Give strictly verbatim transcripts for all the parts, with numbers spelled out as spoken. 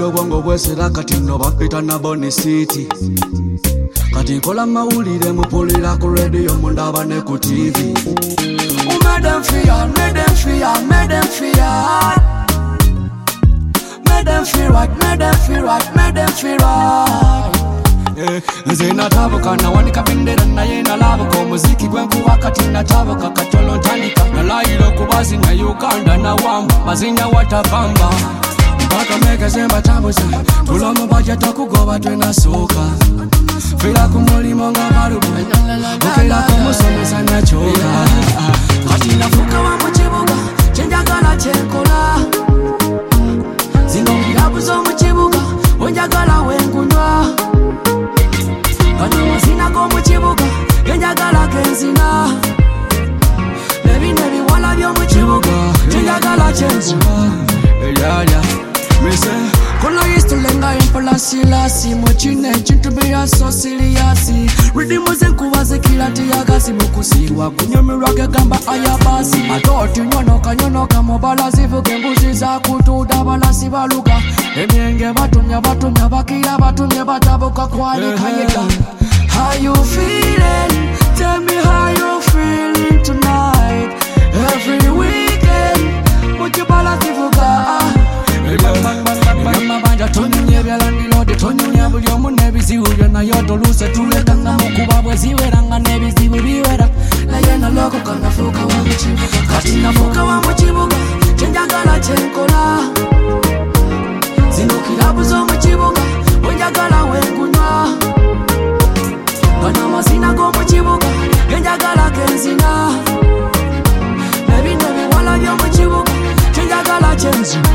obwongo bwesera kati nno bapita na boni city. Kati nkola mawulire mupulira ku radio mundaba ne ku T V. Oh, made them fear, made them fear, made them fear. Made them feel right, made them feel right, made them feel right. Nze natabuka nawanika bendera naye nalabuka omuziki gwenkuba kati natabuka katolo ntandika nalayira okubazi na Uganda na wamba mazinya watapamba mpaka megezemba tambuza tulomu baje tokugoba twenasooka fira ku mulimo nga balubu okera kumusomesa nachoka kati nafuka wa mu kibuga kyenjagala kyenkola zino ngilabu z'omu kibuga onjagala wenkunywa kano mazina g'omu kibuga genjagala genzina nebino ebiwala by'omu kibuga kyenjagala kyenkuba eyaya mise kono used to lenga impola silasi muchine chintu bya so serious ridimu zenkuba zekira tiyagasi mukusiwa kunyomirwa gegamba ayabasi atoti nyonoka nyonoka mobala zivuga embuzi za kutuda balasi baluga emyenge batumya batumya bakira batumye batabuka kwalikanyega. How you feeling? Tell me how you feeling tonight. Every weekend put your bala zivuga mabanja tonyunye byalandilode tonyunya buli omu n'ebizibu byonna yotoluse tulekanga mukuba bweziweranga n'ebizibu biwera naye nalokoka nafuuka wa mu kibuga kati nafuuka wa mu kibuga kyenjagala kyenkola zino kilabu z'omu kibuga bwenjagala wenkunywa gano amazina g'omu kibuga genjagala genzina nebino ebiwala by'omu kibuga kyenjagala kyenzina.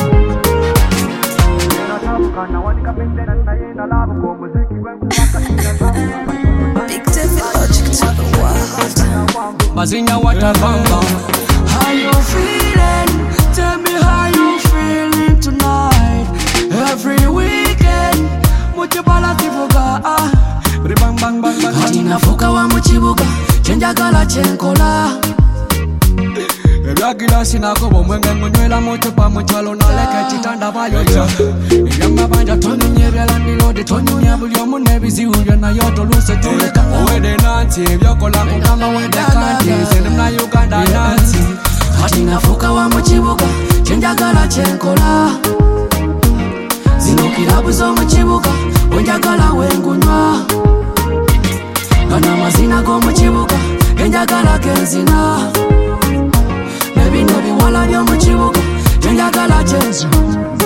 Big David Logic to the world. Mazinya watapamba. How you feeling? Tell me how you feeling tonight. Every weekend mujibala kivuga. Bang bang bang bang. Kati nafuka wa mu kibuga kyenjagala kyenkola. Ebyagila sinakoba omwenge munywera mucupa mu kyalo naleka ekitanda bayoja ebyamabanja tonyumya ebyalandilode tonyumya buli omu n'ebizibu byonna yotoluse tuleka owede nanti ebyokola mugamba wede kanti nze muna Uganda nanti kati nafuuka wa mu kibuga kyenjagala kyenkola zino kilabu z'omu kibuga wenjagala wengunywa gano amazina g'omu kibuga genjagala genzina nebino ebiwala by'omu kibuga kyenjagala kyenzu